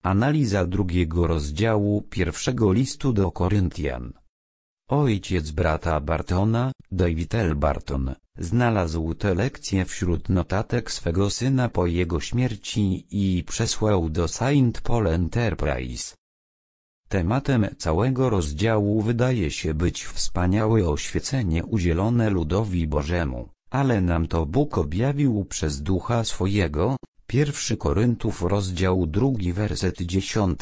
Analiza drugiego rozdziału pierwszego listu do Koryntian. Ojciec brata Bartona, David L. Barton, znalazł te lekcje wśród notatek swego syna po jego śmierci i przesłał do St. Paul Enterprise. Tematem całego rozdziału wydaje się być wspaniałe oświecenie udzielone ludowi Bożemu, ale nam to Bóg objawił przez Ducha swojego. 1 Koryntów rozdział 2 werset 10.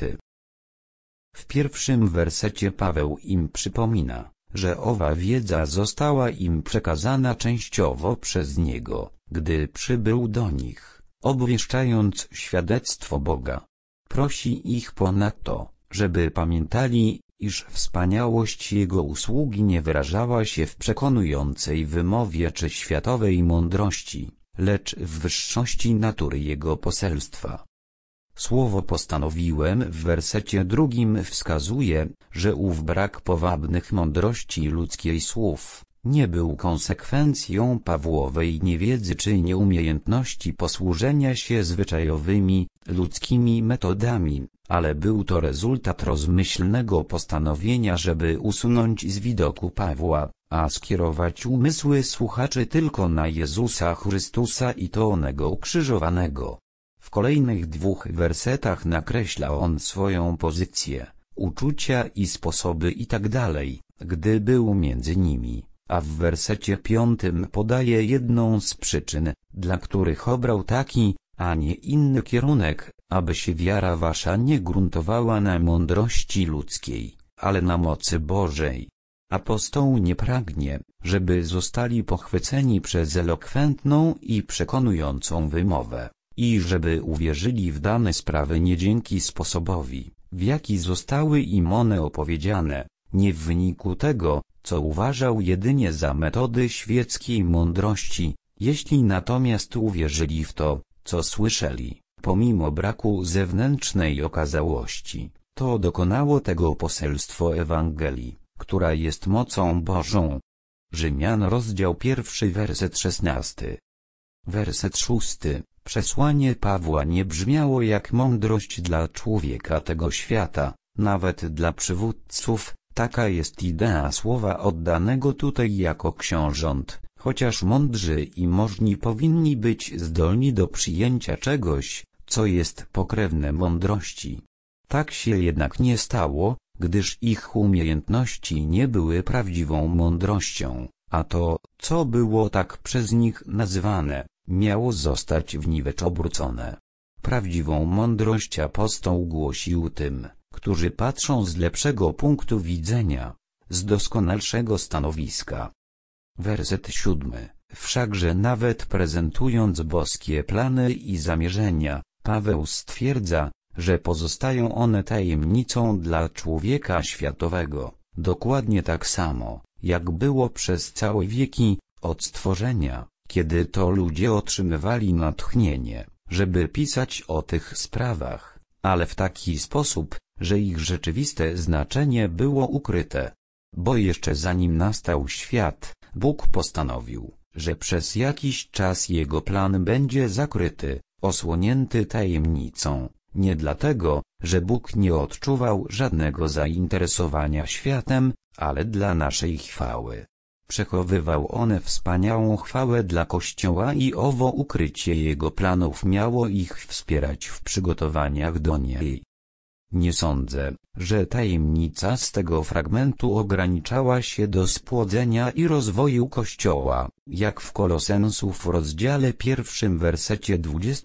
W pierwszym wersecie Paweł im przypomina, że owa wiedza została im przekazana częściowo przez Niego, gdy przybył do nich, obwieszczając świadectwo Boga. Prosi ich ponadto, żeby pamiętali, iż wspaniałość Jego usługi nie wyrażała się w przekonującej wymowie czy światowej mądrości, lecz w wyższości natury Jego poselstwa. Słowo postanowiłem w wersecie 2 wskazuje, że ów brak powabnych mądrości ludzkiej słów nie był konsekwencją Pawłowej niewiedzy czy nieumiejętności posłużenia się zwyczajowymi, ludzkimi metodami, ale był to rezultat rozmyślnego postanowienia, żeby usunąć z widoku Pawła, a skierować umysły słuchaczy tylko na Jezusa Chrystusa i to Onego ukrzyżowanego. W kolejnych 2 wersetach nakreśla on swoją pozycję, uczucia i sposoby itd., gdy był między nimi, a w wersecie 5 podaje jedną z przyczyn, dla których obrał taki, a nie inny kierunek, aby się wiara wasza nie gruntowała na mądrości ludzkiej, ale na mocy Bożej. Apostoł nie pragnie, żeby zostali pochwyceni przez elokwentną i przekonującą wymowę, i żeby uwierzyli w dane sprawy nie dzięki sposobowi, w jaki zostały im one opowiedziane, nie w wyniku tego, co uważał jedynie za metody świeckiej mądrości, jeśli natomiast uwierzyli w to, co słyszeli, pomimo braku zewnętrznej okazałości, to dokonało tego poselstwo Ewangelii, która jest mocą Bożą. Rzymian rozdział 1 werset 16. Werset 6. Przesłanie Pawła nie brzmiało jak mądrość dla człowieka tego świata, nawet dla przywódców, taka jest idea słowa oddanego tutaj jako książąt, chociaż mądrzy i możni powinni być zdolni do przyjęcia czegoś, co jest pokrewne mądrości. Tak się jednak nie stało, gdyż ich umiejętności nie były prawdziwą mądrością, a to, co było tak przez nich nazywane, miało zostać w niwecz obrócone. Prawdziwą mądrość apostoł głosił tym, którzy patrzą z lepszego punktu widzenia, z doskonalszego stanowiska. Werset 7. Wszakże nawet prezentując boskie plany i zamierzenia, Paweł stwierdza, że pozostają one tajemnicą dla człowieka światowego, dokładnie tak samo, jak było przez całe wieki, od stworzenia, kiedy to ludzie otrzymywali natchnienie, żeby pisać o tych sprawach, ale w taki sposób, że ich rzeczywiste znaczenie było ukryte. Bo jeszcze zanim nastał świat, Bóg postanowił, że przez jakiś czas Jego plan będzie zakryty, osłonięty tajemnicą, nie dlatego, że Bóg nie odczuwał żadnego zainteresowania światem, ale dla naszej chwały. Przechowywał on wspaniałą chwałę dla Kościoła i owo ukrycie Jego planów miało ich wspierać w przygotowaniach do niej. Nie sądzę, że tajemnica z tego fragmentu ograniczała się do spłodzenia i rozwoju Kościoła, jak w Kolosensów rozdziale 1 wersecie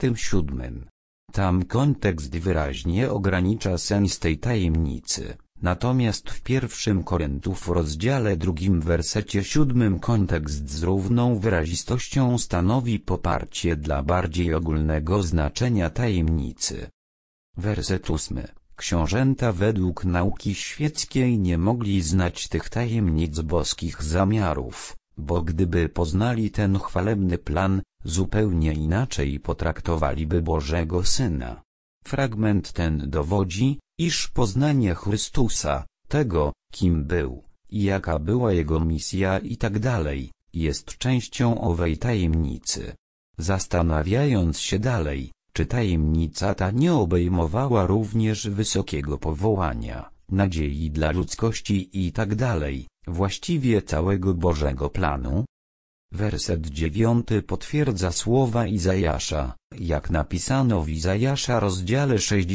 27. Tam kontekst wyraźnie ogranicza sens tej tajemnicy, natomiast w 1 Koryntów rozdziale 2 wersecie 7 kontekst z równą wyrazistością stanowi poparcie dla bardziej ogólnego znaczenia tajemnicy. Werset 8. Książęta według nauki świeckiej nie mogli znać tych tajemnic boskich zamiarów, bo gdyby poznali ten chwalebny plan, zupełnie inaczej potraktowaliby Bożego Syna. Fragment ten dowodzi, iż poznanie Chrystusa, tego, kim był, i jaka była Jego misja itd., jest częścią owej tajemnicy. Zastanawiając się dalej, Czy tajemnica ta nie obejmowała również wysokiego powołania, nadziei dla ludzkości itd., właściwie całego Bożego planu? Werset 9 potwierdza słowa Izajasza, jak napisano w Izajasza rozdziale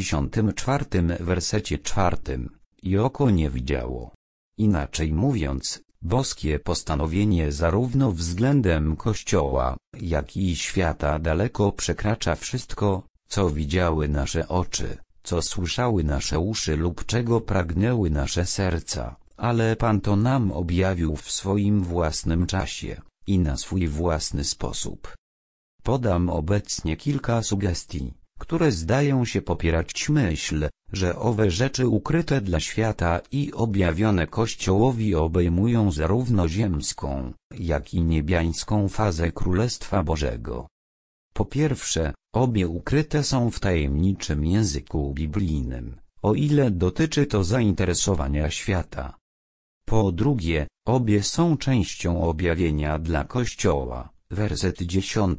64 wersecie 4, i oko nie widziało. Inaczej mówiąc, boskie postanowienie zarówno względem Kościoła, jak i świata daleko przekracza wszystko, co widziały nasze oczy, co słyszały nasze uszy lub czego pragnęły nasze serca, ale Pan to nam objawił w swoim własnym czasie i na swój własny sposób. Podam obecnie kilka sugestii, które zdają się popierać myśl, że owe rzeczy ukryte dla świata i objawione Kościołowi obejmują zarówno ziemską, jak i niebiańską fazę Królestwa Bożego. Po pierwsze, obie ukryte są w tajemniczym języku biblijnym, o ile dotyczy to zainteresowania świata. Po drugie, obie są częścią objawienia dla Kościoła, werset 10.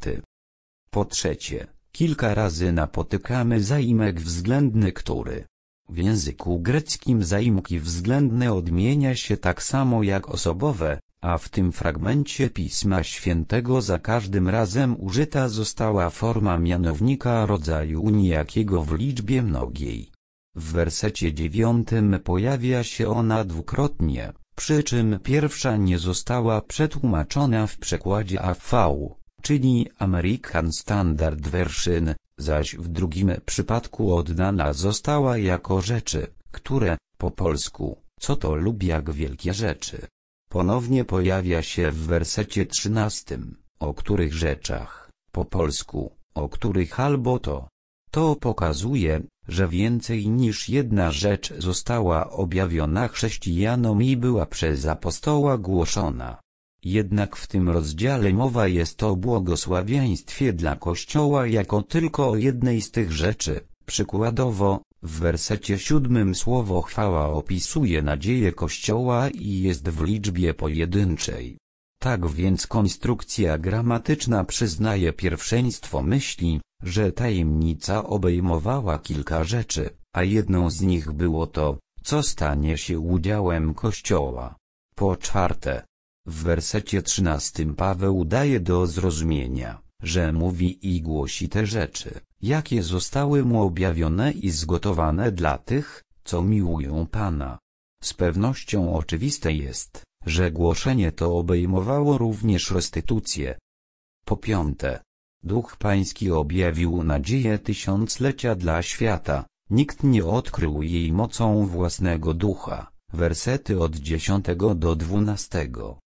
Po trzecie, kilka razy napotykamy zaimek względny, który w języku greckim zaimki względne odmienia się tak samo jak osobowe, a w tym fragmencie Pisma Świętego za każdym razem użyta została forma mianownika rodzaju niejakiego w liczbie mnogiej. W wersecie 9 pojawia się ona dwukrotnie, przy czym pierwsza nie została przetłumaczona w przekładzie AV, czyli American Standard Version, zaś w drugim przypadku oddana została jako rzeczy, które, po polsku, co to lub jak wielkie rzeczy. Ponownie pojawia się w wersecie 13, o których rzeczach, po polsku, o których albo to. To pokazuje, że więcej niż jedna rzecz została objawiona chrześcijanom i była przez apostoła głoszona. Jednak w tym rozdziale mowa jest o błogosławieństwie dla Kościoła jako tylko o jednej z tych rzeczy. Przykładowo, w wersecie 7 słowo chwała opisuje nadzieję Kościoła i jest w liczbie pojedynczej. Tak więc konstrukcja gramatyczna przyznaje pierwszeństwo myśli, że tajemnica obejmowała kilka rzeczy, a jedną z nich było to, co stanie się udziałem Kościoła. Po czwarte, w wersecie 13 Paweł daje do zrozumienia, że mówi i głosi te rzeczy, jakie zostały mu objawione i zgotowane dla tych, co miłują Pana. Z pewnością oczywiste jest, że głoszenie to obejmowało również restytucję. Po piąte, Duch Pański objawił nadzieję tysiąclecia dla świata, nikt nie odkrył jej mocą własnego ducha. Wersety od 10 do 12.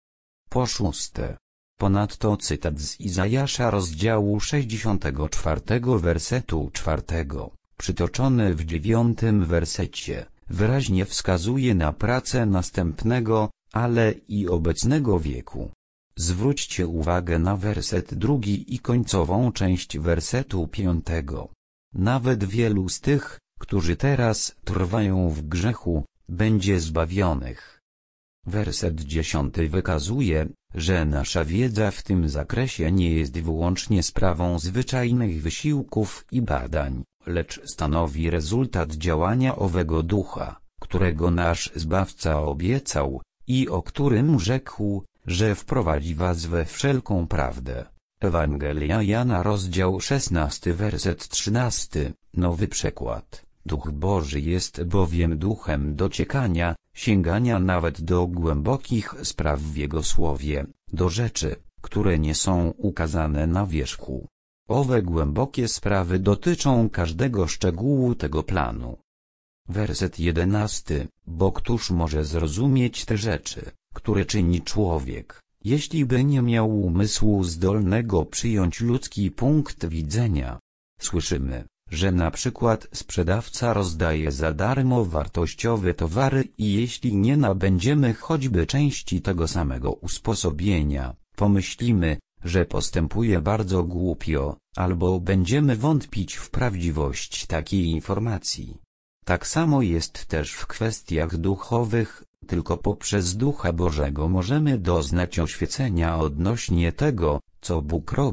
Po szóste, ponadto cytat z Izajasza rozdziału 64 wersetu 4, przytoczony w 9 wersecie, wyraźnie wskazuje na pracę następnego, ale i obecnego wieku. Zwróćcie uwagę na werset 2 i końcową część wersetu 5. Nawet wielu z tych, którzy teraz trwają w grzechu, będzie zbawionych. Werset 10 wykazuje, że nasza wiedza w tym zakresie nie jest wyłącznie sprawą zwyczajnych wysiłków i badań, lecz stanowi rezultat działania owego Ducha, którego nasz Zbawca obiecał i o którym rzekł, że wprowadzi was we wszelką prawdę. Ewangelia Jana rozdział 16 werset 13, nowy przekład. Duch Boży jest bowiem duchem dociekania, sięgania nawet do głębokich spraw w Jego słowie, do rzeczy, które nie są ukazane na wierzchu. Owe głębokie sprawy dotyczą każdego szczegółu tego planu. Werset 11. Bo któż może zrozumieć te rzeczy, które czyni człowiek, jeśli by nie miał umysłu zdolnego przyjąć ludzki punkt widzenia? Słyszymy, że na przykład sprzedawca rozdaje za darmo wartościowe towary i jeśli nie nabędziemy choćby części tego samego usposobienia, pomyślimy, że postępuje bardzo głupio, albo będziemy wątpić w prawdziwość takiej informacji. Tak samo jest też w kwestiach duchowych, tylko poprzez Ducha Bożego możemy doznać oświecenia odnośnie tego, co Bóg robi,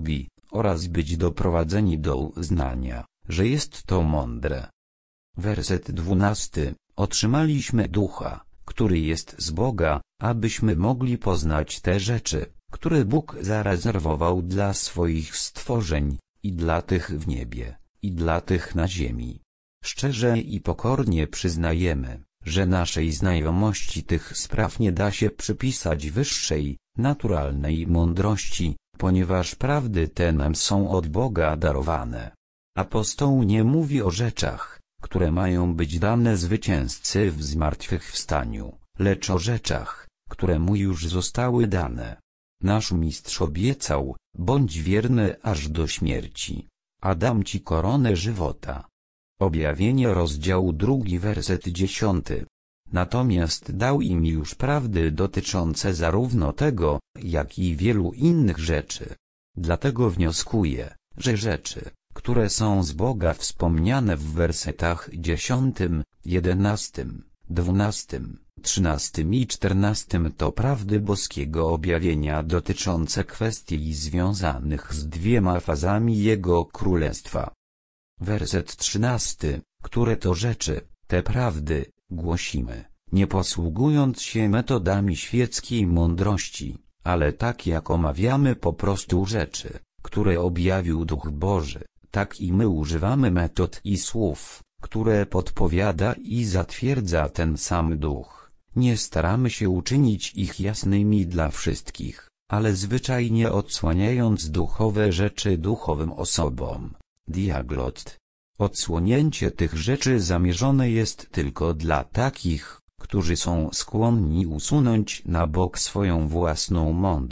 oraz być doprowadzeni do uznania, że jest to mądre. Werset 12. Otrzymaliśmy Ducha, który jest z Boga, abyśmy mogli poznać te rzeczy, które Bóg zarezerwował dla swoich stworzeń, i dla tych w niebie, i dla tych na ziemi. Szczerze i pokornie przyznajemy, że naszej znajomości tych spraw nie da się przypisać wyższej, naturalnej mądrości, ponieważ prawdy te nam są od Boga darowane. Apostoł nie mówi o rzeczach, które mają być dane zwycięzcy w zmartwychwstaniu, lecz o rzeczach, które mu już zostały dane. Nasz mistrz obiecał: bądź wierny aż do śmierci, a dam ci koronę żywota. Objawienie rozdział 2 werset 10. Natomiast dał im już prawdy dotyczące zarówno tego, jak i wielu innych rzeczy. Dlatego wnioskuję, że rzeczy, które są z Boga wspomniane w wersetach 10, 11, 12, 13 i 14 to prawdy boskiego objawienia dotyczące kwestii związanych z dwiema fazami Jego Królestwa. Werset 13, które to rzeczy, te prawdy, głosimy, nie posługując się metodami świeckiej mądrości, ale tak jak omawiamy po prostu rzeczy, które objawił Duch Boży, tak i my używamy metod i słów, które podpowiada i zatwierdza ten sam Duch. Nie staramy się uczynić ich jasnymi dla wszystkich, ale zwyczajnie odsłaniając duchowe rzeczy duchowym osobom. Diaglot. Odsłonięcie tych rzeczy zamierzone jest tylko dla takich, którzy są skłonni usunąć na bok swoją własną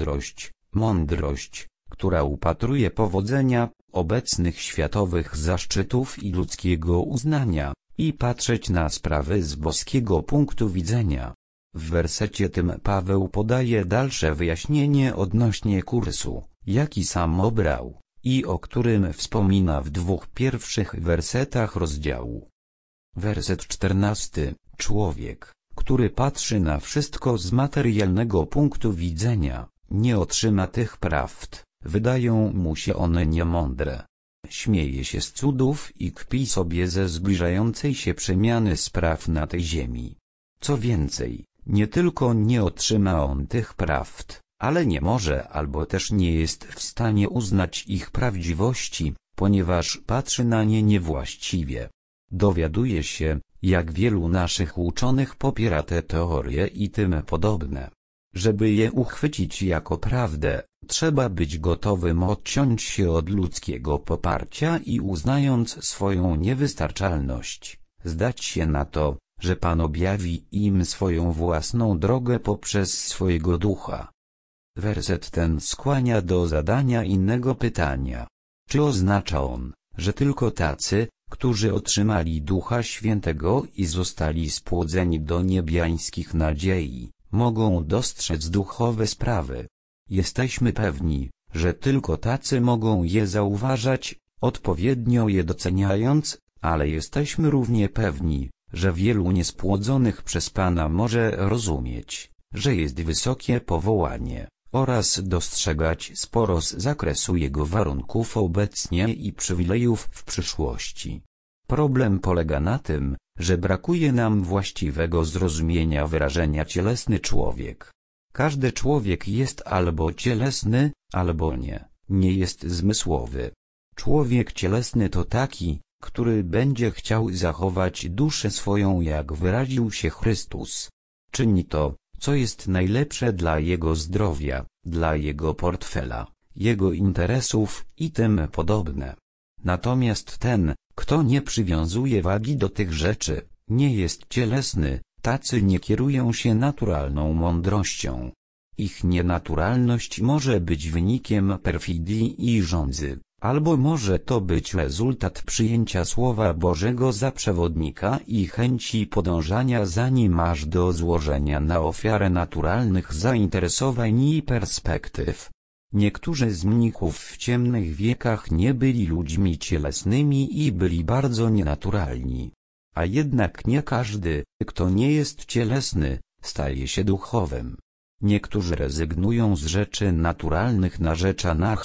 mądrość, która upatruje powodzenia, obecnych światowych zaszczytów i ludzkiego uznania, i patrzeć na sprawy z boskiego punktu widzenia. W wersecie tym Paweł podaje dalsze wyjaśnienie odnośnie kursu, jaki sam obrał, i o którym wspomina w 2 pierwszych wersetach rozdziału. Werset 14. Człowiek, który patrzy na wszystko z materialnego punktu widzenia, nie otrzyma tych prawd, wydają mu się one niemądre. Śmieje się z cudów i kpi sobie ze zbliżającej się przemiany spraw na tej ziemi. Co więcej, nie tylko nie otrzyma on tych prawd, ale nie może albo też nie jest w stanie uznać ich prawdziwości, ponieważ patrzy na nie niewłaściwie. Dowiaduje się, jak wielu naszych uczonych popiera te teorie i tym podobne. Żeby je uchwycić jako prawdę, trzeba być gotowym odciąć się od ludzkiego poparcia i uznając swoją niewystarczalność, zdać się na to, że Pan objawi im swoją własną drogę poprzez swojego Ducha. Werset ten skłania do zadania innego pytania. Czy oznacza on, że tylko tacy, którzy otrzymali Ducha Świętego i zostali spłodzeni do niebiańskich nadziei, mogą dostrzec duchowe sprawy? Jesteśmy pewni, że tylko tacy mogą je zauważać, odpowiednio je doceniając, ale jesteśmy równie pewni, że wielu niespłodzonych przez Pana może rozumieć, że jest wysokie powołanie, oraz dostrzegać sporo z zakresu Jego warunków obecnie i przywilejów w przyszłości. Problem polega na tym, że brakuje nam właściwego zrozumienia wyrażenia cielesny człowiek. Każdy człowiek jest albo cielesny, albo nie jest zmysłowy. Człowiek cielesny to taki, który będzie chciał zachować duszę swoją, jak wyraził się Chrystus. Czyni to, co jest najlepsze dla jego zdrowia, dla jego portfela, jego interesów i tym podobne. Natomiast ten, kto nie przywiązuje wagi do tych rzeczy, nie jest cielesny, tacy nie kierują się naturalną mądrością. Ich nienaturalność może być wynikiem perfidii i żądzy, albo może to być rezultat przyjęcia Słowa Bożego za przewodnika i chęci podążania za nim aż do złożenia na ofiarę naturalnych zainteresowań i perspektyw. Niektórzy z mnichów w ciemnych wiekach nie byli ludźmi cielesnymi i byli bardzo nienaturalni. A jednak nie każdy, kto nie jest cielesny, staje się duchowym. Niektórzy rezygnują z rzeczy naturalnych na rzecz anarchii,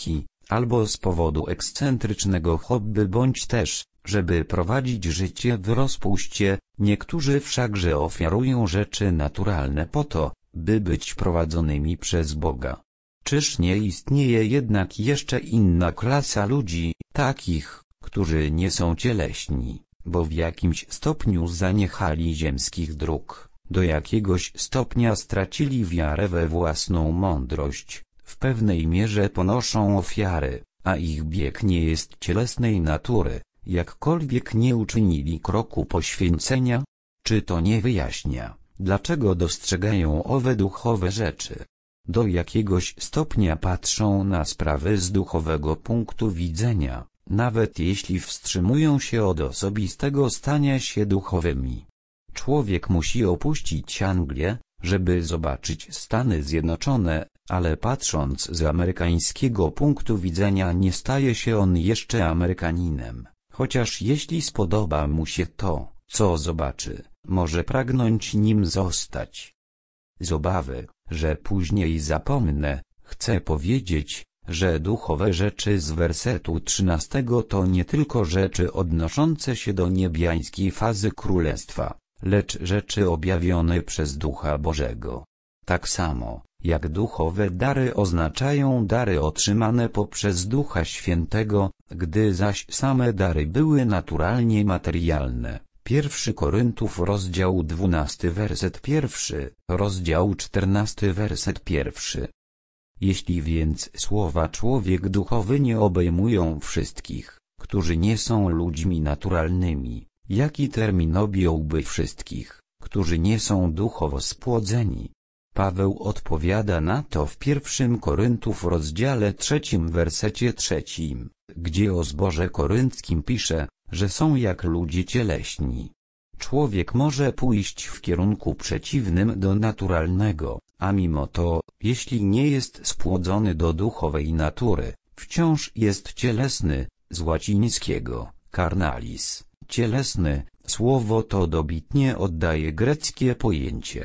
albo z powodu ekscentrycznego hobby bądź też, żeby prowadzić życie w rozpuście, niektórzy wszakże ofiarują rzeczy naturalne po to, by być prowadzonymi przez Boga. Czyż nie istnieje jednak jeszcze inna klasa ludzi, takich, którzy nie są cieleśni, bo w jakimś stopniu zaniechali ziemskich dróg, do jakiegoś stopnia stracili wiarę we własną mądrość, w pewnej mierze ponoszą ofiary, a ich bieg nie jest cielesnej natury, jakkolwiek nie uczynili kroku poświęcenia? Czy to nie wyjaśnia, dlaczego dostrzegają owe duchowe rzeczy? Do jakiegoś stopnia patrzą na sprawy z duchowego punktu widzenia, nawet jeśli wstrzymują się od osobistego stania się duchowymi. Człowiek musi opuścić Anglię, żeby zobaczyć Stany Zjednoczone, ale patrząc z amerykańskiego punktu widzenia nie staje się on jeszcze Amerykaninem, chociaż jeśli spodoba mu się to, co zobaczy, może pragnąć nim zostać. Z obawy, że później zapomnę, chcę powiedzieć, że duchowe rzeczy z wersetu 13 to nie tylko rzeczy odnoszące się do niebiańskiej fazy królestwa, lecz rzeczy objawione przez Ducha Bożego. Tak samo, jak duchowe dary oznaczają dary otrzymane poprzez Ducha Świętego, gdy zaś same dary były naturalnie materialne. 1 Koryntów rozdział 12 werset 1, rozdział 14 werset 1. Jeśli więc słowa człowiek duchowy nie obejmują wszystkich, którzy nie są ludźmi naturalnymi, jaki termin objąłby wszystkich, którzy nie są duchowo spłodzeni? Paweł odpowiada na to w 1 Koryntów rozdziale 3 wersecie 3, gdzie o zborze korynckim pisze, że są jak ludzie cieleśni. Człowiek może pójść w kierunku przeciwnym do naturalnego, a mimo to, jeśli nie jest spłodzony do duchowej natury, wciąż jest cielesny, z łacińskiego carnalis, cielesny, słowo to dobitnie oddaje greckie pojęcie.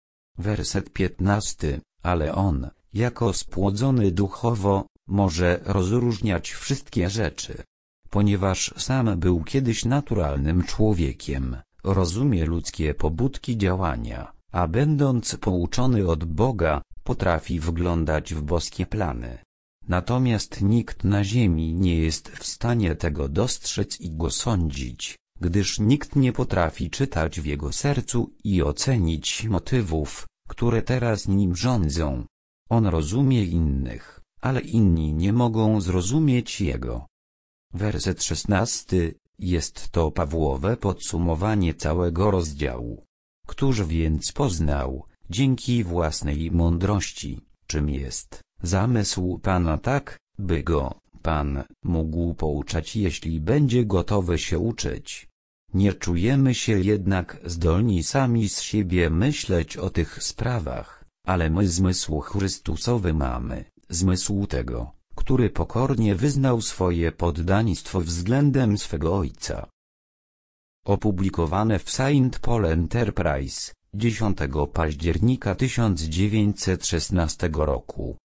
Werset 15, ale on, jako spłodzony duchowo, może rozróżniać wszystkie rzeczy. Ponieważ sam był kiedyś naturalnym człowiekiem, rozumie ludzkie pobudki działania, a będąc pouczony od Boga, potrafi wglądać w boskie plany. Natomiast nikt na ziemi nie jest w stanie tego dostrzec i go sądzić, gdyż nikt nie potrafi czytać w jego sercu i ocenić motywów, które teraz nim rządzą. On rozumie innych, ale inni nie mogą zrozumieć jego. Werset 16, jest to Pawłowe podsumowanie całego rozdziału. Któż więc poznał, dzięki własnej mądrości, czym jest zamysł Pana tak, by go Pan mógł pouczać, jeśli będzie gotowy się uczyć. Nie czujemy się jednak zdolni sami z siebie myśleć o tych sprawach, ale my zmysł Chrystusowy mamy, zmysł tego, który pokornie wyznał swoje poddaństwo względem swego Ojca. Opublikowane w Saint Paul Enterprise, 10 października 1916 roku.